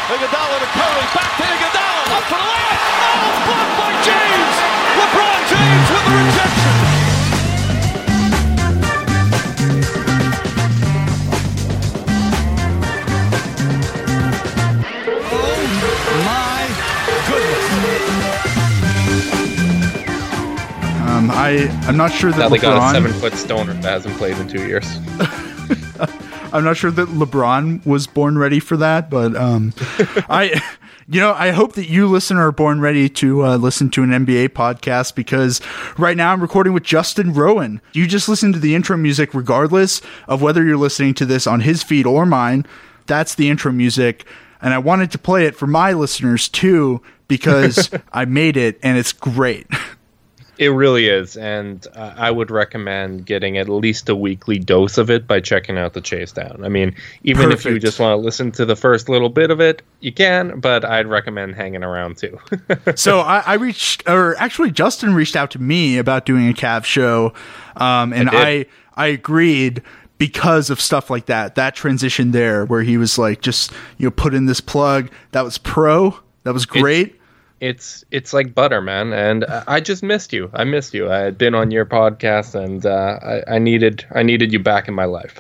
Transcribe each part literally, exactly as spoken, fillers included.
Iguodala to Curry, back to Iguodala, up for the layup. Oh, blocked by James. LeBron James with the rejection. Oh my goodness. Um, I I'm not sure that now they LeBron, got a seven foot stoner that hasn't played in two years. I'm not sure that LeBron was born ready for that, but um, I, you know, I hope that you listener are born ready to uh, listen to an N B A podcast, because right now I'm recording with Justin Rowan. You just listen to the intro music regardless of whether you're listening to this on his feed or mine. That's the intro music, and I wanted to play it for my listeners too, because I made it and it's great. It really is, and uh, I would recommend getting at least a weekly dose of it by checking out the Chase Down. I mean, even Perfect. If you just want to listen to the first little bit of it, you can, but I'd recommend hanging around too. So I, I reached, or actually Justin reached out to me about doing a Cavs show, um, and I, I I agreed because of stuff like that, that transition there where he was like, just, you know, put in this plug. That was pro. That was great. It's- It's it's like butter, man, and I just missed you. I missed you. I had been on your podcast, and uh, I, I needed I needed you back in my life.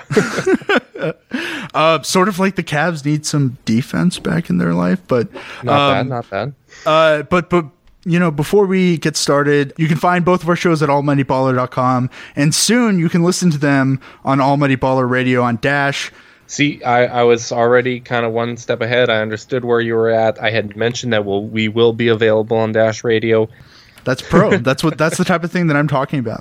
uh, sort of like the Cavs need some defense back in their life, but not um, bad, not bad. Uh, but but you know, before we get started, you can find both of our shows at almighty baller dot com, and soon you can listen to them on Almighty Baller Radio on Dash. See, I, I was already kind of one step ahead. I understood where you were at. I had mentioned that we'll, we will be available on Dash Radio. That's pro. That's what. That's the type of thing that I'm talking about.